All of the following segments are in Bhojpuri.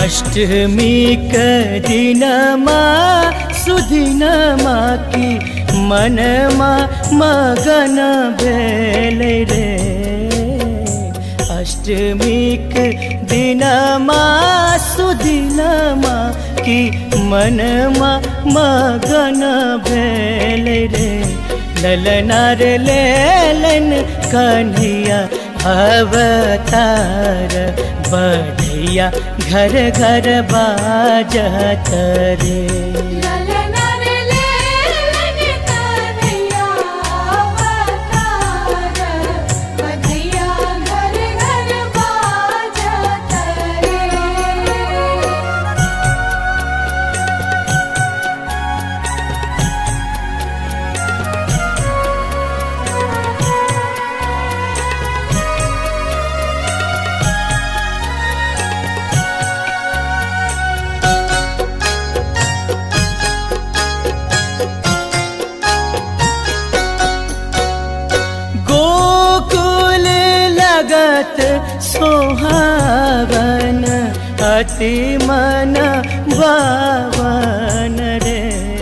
अष्टमी के दिनमा सुदिनमा की मनमा मगन भेल रे। अष्टमी के दिनमा सुदिनमा की मनमा मगन भेल रे। ललनार लेलन कन्हैया अवतार बढ़ैया घर घर बाजत रे। सोहावन अति मन भावन रे।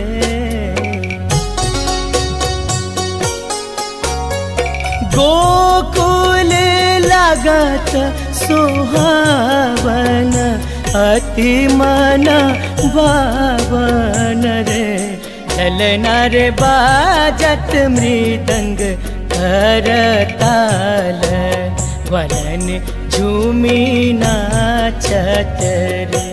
गोकुल लागत सोहावन अति मन भावन रे। ललनार बाजत मृदंग करताल वलन झूमी नाचत रे।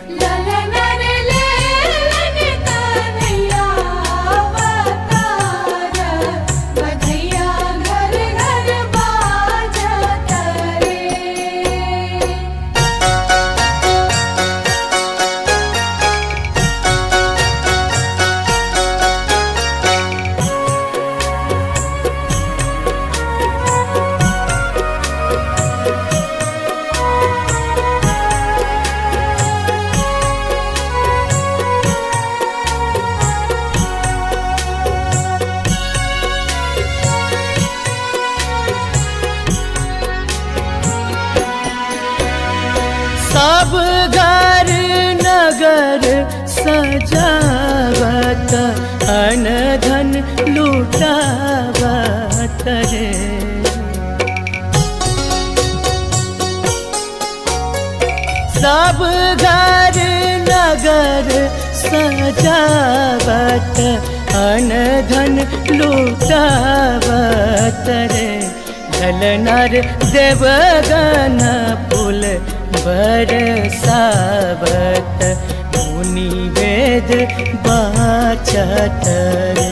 सब घर नगर सजावत अन धन लुटावत रे। सब घर नगर सजावत अन धन लुटावत रे। ललनार देवगन पुल बरसावत मुनि वेद बाचत रे।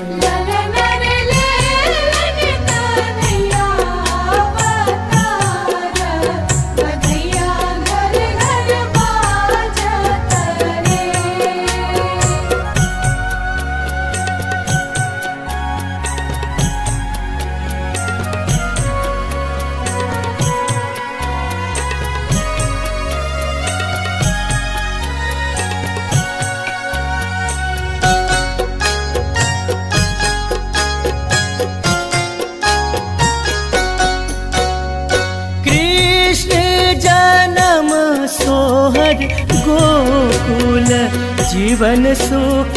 सोहर गोकुल जीवन सुख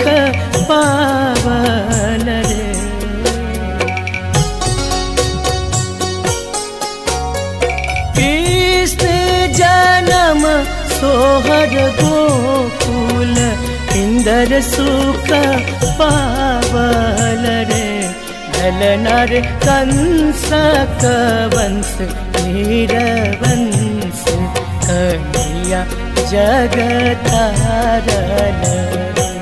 पावन रे। कृष्ण जन्म सोहर गोकुल इंदर सुख पावन रे। ललनार कंस वंश नीरवंश कन्हैया जगतारण।